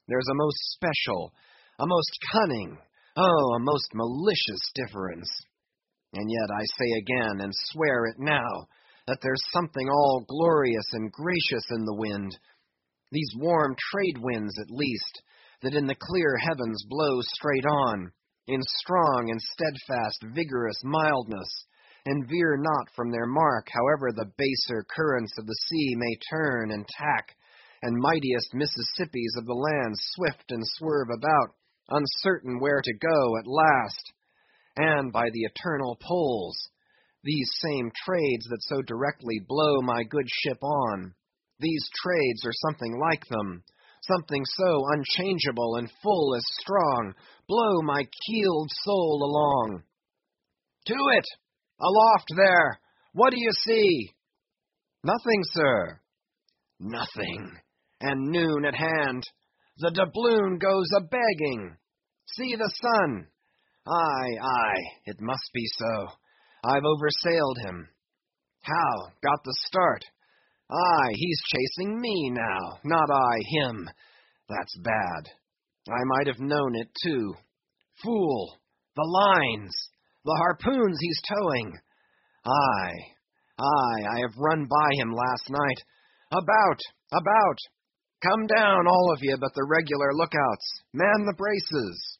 There's a most special, a most cunning, oh, a most malicious difference. And yet I say again, and swear it now, that there's something all glorious and gracious in the wind. These warm trade winds, at least, that in the clear heavens blow straight on, in strong and steadfast, vigorous mildness, and veer not from their mark, however the baser currents of the sea may turn and tack, and mightiest Mississippis of the land swift and swerve about, uncertain where to go at last. And by the eternal poles, these same trades that so directly blow my good ship on, these trades are something like them, something so unchangeable and full as strong, blow my keeled soul along. To it! Aloft there! What do you see? Nothing, sir. Nothing. And noon at hand. The doubloon goes a-begging. See the sun. Aye, it must be so. I've oversailed him. How? Got the start. Aye, he's chasing me now, not I him. That's bad. I might have known it, too. Fool! The lines! The harpoons he's towing! Aye, I have run by him last night. About! Come down, all of you but the regular lookouts. Man the braces!